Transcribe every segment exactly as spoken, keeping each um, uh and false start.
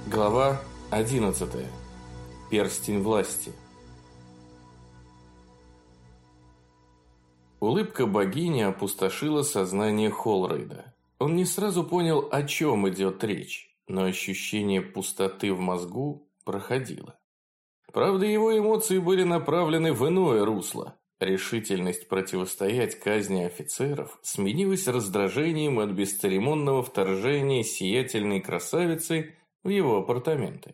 Глава одиннадцатая. Перстень власти. Улыбка богини опустошила сознание Холрейда. Он не сразу понял, о чем идет речь, но ощущение пустоты в мозгу проходило. Правда, его эмоции были направлены в иное русло. Решительность противостоять казни офицеров сменилась раздражением от бесцеремонного вторжения сиятельной красавицы в его апартаменты.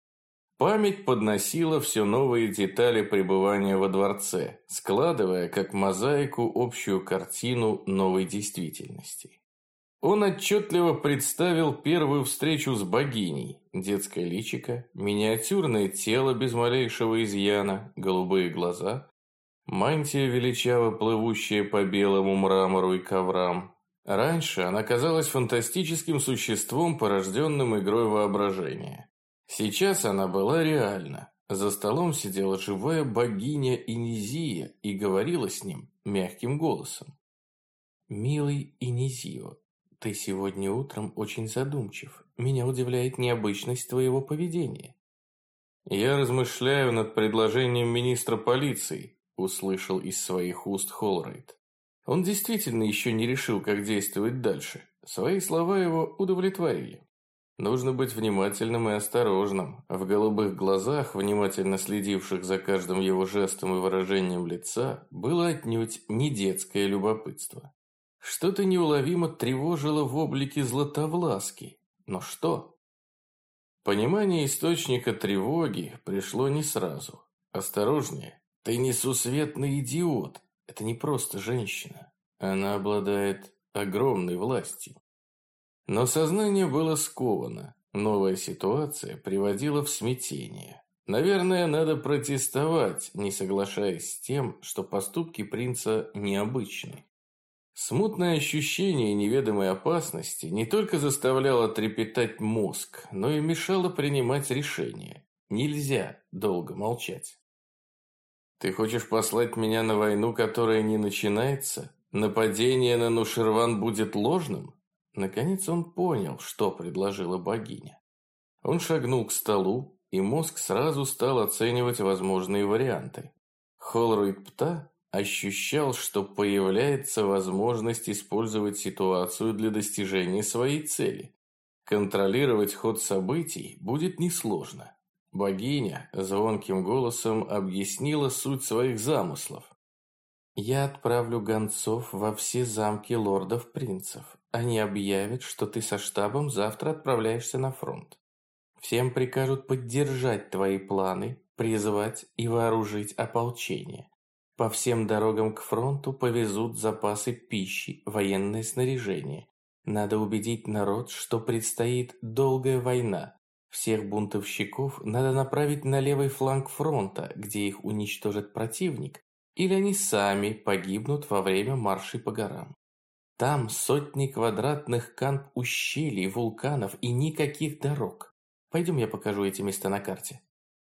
Память подносила все новые детали пребывания во дворце, складывая как мозаику общую картину новой действительности. Он отчетливо представил первую встречу с богиней: детское личико, миниатюрное тело без малейшего изъяна, голубые глаза, мантия, величаво плывущая по белому мрамору и коврам. Раньше она казалась фантастическим существом, порожденным игрой воображения. Сейчас она была реальна. За столом сидела живая богиня Инизия и говорила с ним мягким голосом. «Милый Инизио, ты сегодня утром очень задумчив. Меня удивляет необычность твоего поведения». «Я размышляю над предложением министра полиции», услышал из своих уст Холрейд. Он действительно еще не решил, как действовать дальше. Свои слова его удовлетворили. Нужно быть внимательным и осторожным. В голубых глазах, внимательно следивших за каждым его жестом и выражением лица, было отнюдь не детское любопытство. Что-то неуловимо тревожило в облике Златовласки. Но что? Понимание источника тревоги пришло не сразу. Осторожнее. Ты несусветный идиот. Это не просто женщина. Она обладает огромной властью. Но сознание было сковано. Новая ситуация приводила в смятение. Наверное, надо протестовать, не соглашаясь с тем, что поступки принца необычны. Смутное ощущение неведомой опасности не только заставляло трепетать мозг, но и мешало принимать решения. Нельзя долго молчать. «Ты хочешь послать меня на войну, которая не начинается? Нападение на Нуширван будет ложным?» Наконец он понял, что предложила богиня. Он шагнул к столу, и мозг сразу стал оценивать возможные варианты. Холрейд Пта ощущал, что появляется возможность использовать ситуацию для достижения своей цели. Контролировать ход событий будет несложно. Богиня звонким голосом объяснила суть своих замыслов. «Я отправлю гонцов во все замки лордов-принцев. Они объявят, что ты со штабом завтра отправляешься на фронт. Всем прикажут поддержать твои планы, призвать и вооружить ополчение. По всем дорогам к фронту повезут запасы пищи, военное снаряжение. Надо убедить народ, что предстоит долгая война. Всех бунтовщиков надо направить на левый фланг фронта, где их уничтожит противник, или они сами погибнут во время маршей по горам. Там сотни квадратных кант ущелий, вулканов и никаких дорог. Пойдем, я покажу эти места на карте».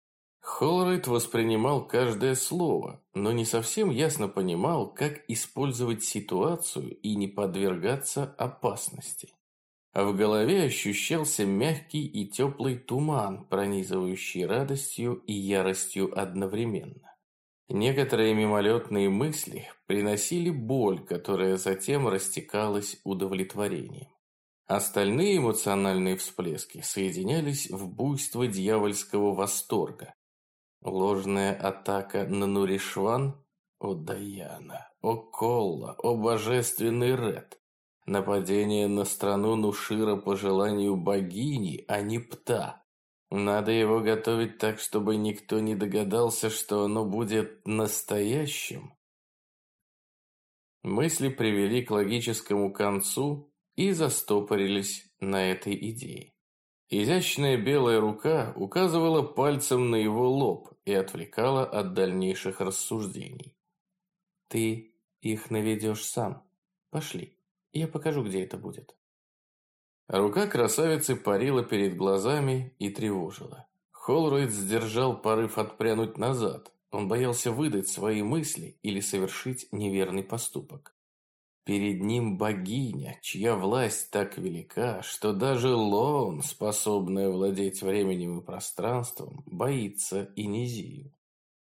Холрейд воспринимал каждое слово, но не совсем ясно понимал, как использовать ситуацию и не подвергаться опасности. А в голове ощущался мягкий и теплый туман, пронизывающий радостью и яростью одновременно. Некоторые мимолетные мысли приносили боль, которая затем растекалась удовлетворением. Остальные эмоциональные всплески соединялись в буйство дьявольского восторга. Ложная атака на Нуришван? О, Даяна! О, Колла! О, божественный Ред! Нападение на страну Нушира по желанию богини, а не Пта. Надо его готовить так, чтобы никто не догадался, что оно будет настоящим. Мысли привели к логическому концу и застопорились на этой идее. Изящная белая рука указывала пальцем на его лоб и отвлекала от дальнейших рассуждений. «Ты их наведешь сам. Пошли, я покажу, где это будет». Рука красавицы парила перед глазами и тревожила. Холрейд сдержал порыв отпрянуть назад. Он боялся выдать свои мысли или совершить неверный поступок. Перед ним богиня, чья власть так велика, что даже Лоун, способная владеть временем и пространством, боится Инизию.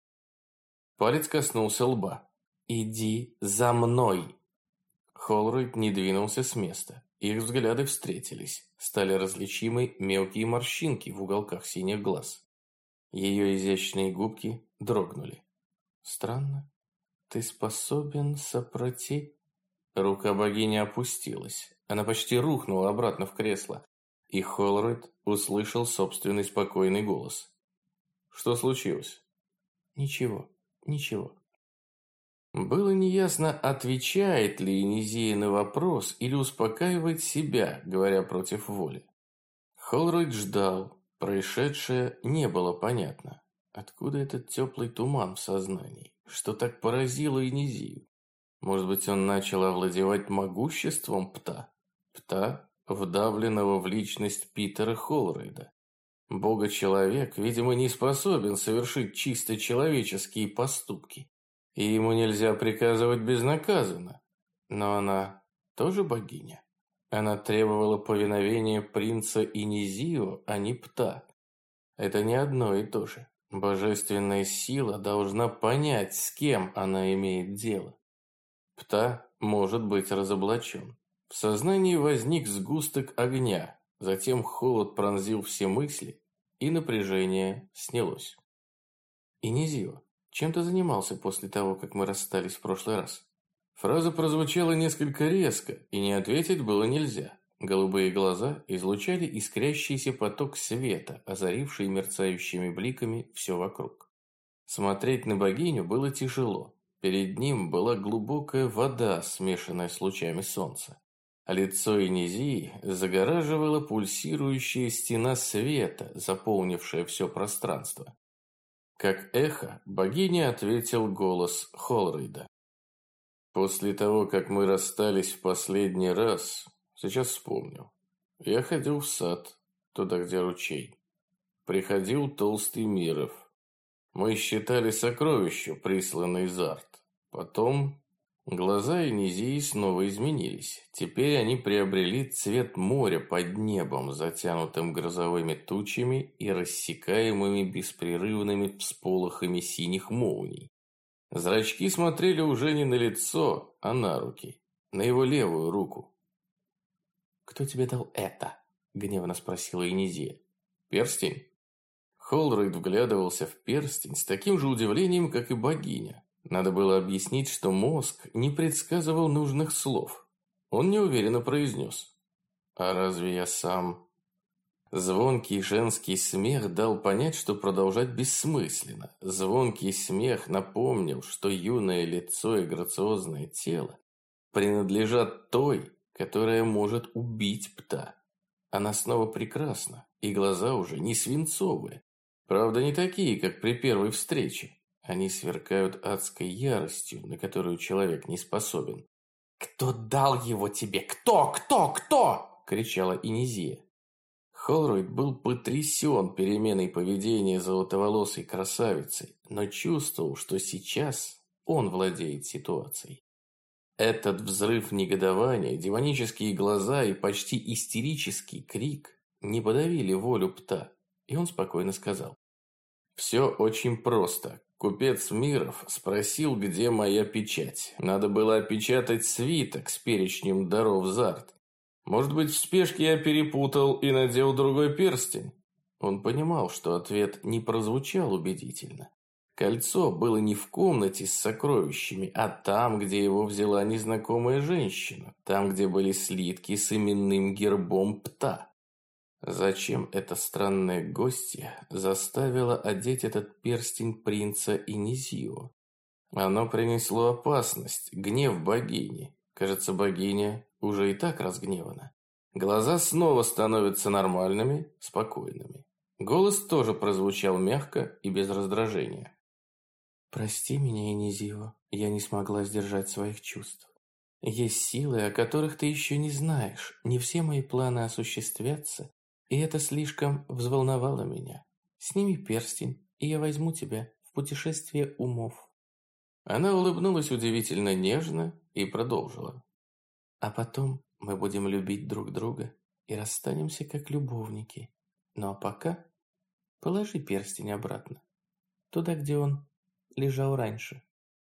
Палец коснулся лба. «Иди за мной!» Холройд не двинулся с места. Их взгляды встретились. Стали различимы мелкие морщинки в уголках синих глаз. Ее изящные губки дрогнули. «Странно. Ты способен сопротив...» Рука богини опустилась. Она почти рухнула обратно в кресло. И Холройд услышал собственный спокойный голос. «Что случилось?» «Ничего, ничего». Было неясно, отвечает ли Инизия на вопрос или успокаивает себя, говоря против воли. Холройд ждал. Происшедшее не было понятно. Откуда этот теплый туман в сознании? Что так поразило Инизию? Может быть, он начал овладевать могуществом Пта? Пта, вдавленного в личность Питера Холройда. Бога-человек, видимо, не способен совершить чисто человеческие поступки. И ему нельзя приказывать безнаказанно. Но она тоже богиня. Она требовала повиновения принца Инизио, а не Пта. Это не одно и то же. Божественная сила должна понять, с кем она имеет дело. Пта может быть разоблачен. В сознании возник сгусток огня, затем холод пронзил все мысли, и напряжение снялось. «Инизио, чем ты занимался после того, как мы расстались в прошлый раз?» Фраза прозвучала несколько резко, и не ответить было нельзя. Голубые глаза излучали искрящийся поток света, озаривший мерцающими бликами все вокруг. Смотреть на богиню было тяжело. Перед ним была глубокая вода, смешанная с лучами солнца. А лицо Инизии загораживала пульсирующая стена света, заполнившая все пространство. Как эхо, богине ответил голос Холройда. «После того, как мы расстались в последний раз, сейчас вспомнил, я ходил в сад, туда, где ручей. Приходил толстый Миров. Мы считали сокровища, присланные из Арт. Потом глаза Инизии снова изменились. Теперь они приобрели цвет моря под небом, затянутым грозовыми тучами и рассекаемыми беспрерывными всполохами синих молний. Зрачки смотрели уже не на лицо, а на руки, на его левую руку. «Кто тебе дал это?» – гневно спросила Инизия. «Перстень?» Холройд вглядывался в перстень с таким же удивлением, как и богиня. Надо было объяснить, что мозг не предсказывал нужных слов. Он неуверенно произнес. «А разве я сам...» Звонкий женский смех дал понять, что продолжать бессмысленно. Звонкий смех напомнил, что юное лицо и грациозное тело принадлежат той, которая может убить Пта. Она снова прекрасна, и глаза уже не свинцовые. Правда, не такие, как при первой встрече. Они сверкают адской яростью, на которую человек не способен. «Кто дал его тебе? Кто? Кто? Кто?» – кричала Инизия. Холройд был потрясен переменой поведения золотоволосой красавицы, но чувствовал, что сейчас он владеет ситуацией. Этот взрыв негодования, демонические глаза и почти истерический крик не подавили волю Пта, и он спокойно сказал. «Все очень просто. Купец Миров спросил, где моя печать. Надо было опечатать свиток с перечнем даров Зарт. Может быть, в спешке я перепутал и надел другой перстень?» Он понимал, что ответ не прозвучал убедительно. Кольцо было не в комнате с сокровищами, а там, где его взяла незнакомая женщина, там, где были слитки с именным гербом Пта. Зачем эта странная гостья заставила одеть этот перстень принца Инизио? Оно принесло опасность, гнев богини. Кажется, богиня уже и так разгневана. Глаза снова становятся нормальными, спокойными. Голос тоже прозвучал мягко и без раздражения. «Прости меня, Инизио, я не смогла сдержать своих чувств. Есть силы, о которых ты еще не знаешь. Не все мои планы осуществятся, и это слишком взволновало меня. Сними перстень, и я возьму тебя в путешествие умов». Она улыбнулась удивительно нежно и продолжила. А потом мы будем любить друг друга и расстанемся как любовники. Ну а пока положи перстень обратно, туда, где он лежал раньше».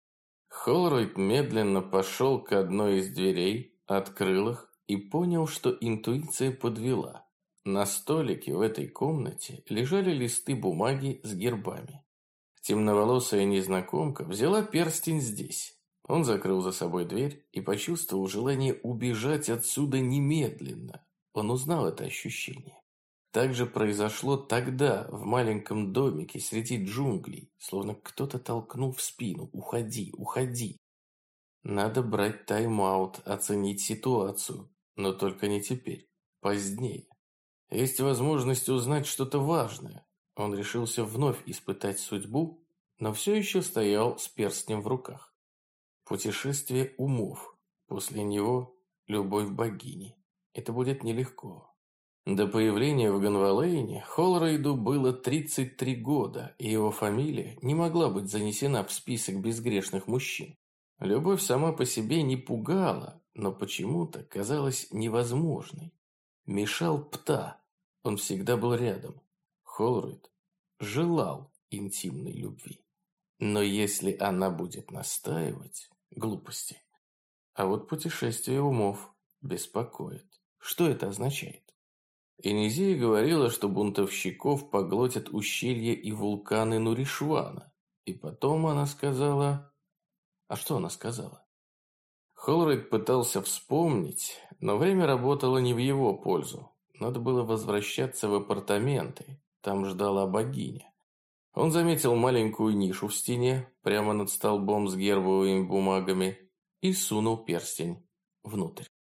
Холройд медленно пошел к одной из дверей, открыл их и понял, что интуиция подвела. На столике в этой комнате лежали листы бумаги с гербами. Темноволосая незнакомка взяла перстень здесь. Он закрыл за собой дверь и почувствовал желание убежать отсюда немедленно. Он узнал это ощущение. Так же произошло тогда, в маленьком домике среди джунглей, словно кто-то толкнул в спину: «Уходи, уходи». Надо брать тайм-аут, оценить ситуацию, но только не теперь, позднее. Есть возможность узнать что-то важное. Он решился вновь испытать судьбу, но все еще стоял с перстнем в руках. Путешествие умов. После него любовь богини. Это будет нелегко. До появления в Гонвалейне Холройду было тридцать три года, и его фамилия не могла быть занесена в список безгрешных мужчин. Любовь сама по себе не пугала, но почему-то казалась невозможной. Мешал Пта. Он всегда был рядом. Холройд желал интимной любви. Но если она будет настаивать, глупости. А вот путешествие умов беспокоит. Что это означает? Инизия говорила, что бунтовщиков поглотят ущелья и вулканы Нуришвана. И потом она сказала... А что она сказала? Холройд пытался вспомнить, но время работало не в его пользу. Надо было возвращаться в апартаменты. Там ждала богиня. Он заметил маленькую нишу в стене, прямо над столбом с гербовыми бумагами, и сунул перстень внутрь.